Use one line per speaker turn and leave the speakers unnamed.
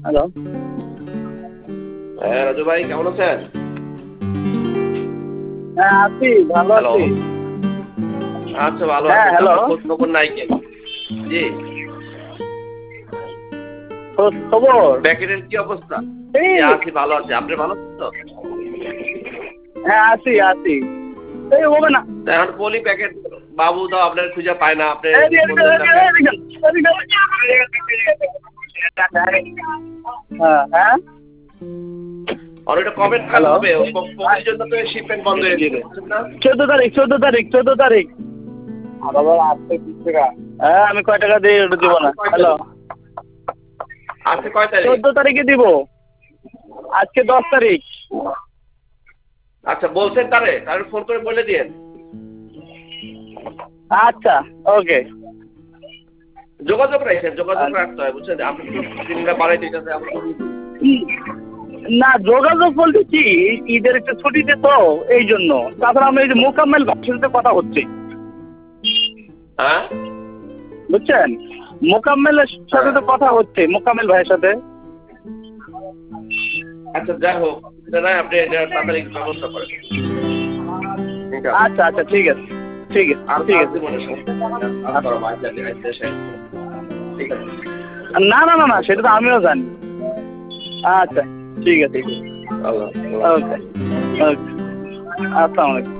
Hello.
হ্যাঁ রাজু ভাই, কেমন আছেন?
হ্যাঁ আছি, ভালো
হ্যালো।
আছি।
আচ্ছা, ভালো
হ্যাঁ
আছেন?
হ্যালো।
আপনার খোঁজ খবর নাই কেন? জি।
খোঁজ খবর
প্যাকেটের কি অবস্থা?
এই।
জি, আছি, ভালো আছি। আপনি ভালো আছেন তো?
হ্যাঁ আছি আছি। এই হবে না।
তা এখন বলি প্যাকেট বাবু দাও আপনার খুঁজে পায় না, আপনি বললেন না
হ্যাঁ
প্যাকেট।
হ্যাঁ।
আর ওটা কবে নাগাদ
হ্যালো।
হবে? কোভিডের জন্য তো শিপমেন্ট বন্ধ হয়ে দিল, বুঝছেন না?
14 তারিখ। হ্যাঁ আমি কয় টাকা দিয়ে ওটা দিব
আজকে
না।
কয়
হ্যালো।
তারিখ? আজকে কয় তারিখ?
14 তারিখে দিব। আজকে 10 তারিখ।
আচ্ছা, বলছেন তারে ফোন করে বলে দিয়েন।
আচ্ছা ওকে।
যোগাযোগ রাখছেন, যোগাযোগ রাখতে হয়, বুঝছেন? আপনি তো দিনটা বাড়াই দিতেছে, আমরা তো
না যোগাযোগ বলতে কি, ঈদের একটা ছুটিতে তো এই জন্য। তাছাড়া আমি এই যে মোকাম্মেল ভাইয়ের সাথে কথা হচ্ছে,
হ্যাঁ
বুঝছেন? মোকাম্মেলের সাথে
হ্যাঁ।
তো কথা হচ্ছে, মোকাম্মেল ভাইয়ের সাথে।
আচ্ছা, যাই হোক, অসুবিধা নাই, আপনি এটা তাড়াতাড়ি ব্যবস্থা করেন। ঠিক আছে।
আচ্ছা আচ্ছা ঠিক আছে। ঠিক আছে
আর
ঠিক
আর
আছে।
জীবনে সমস্যা নেই, আর করো ভাই, ঠিক আছে।
না না না না, সেটা তো আমিও জানি। আচ্ছা ঠিক আছে।
ঠিক আছে। আল্লাহ আল্লাহ।
ওকে ওকে। আসসালামু আলাইকুম।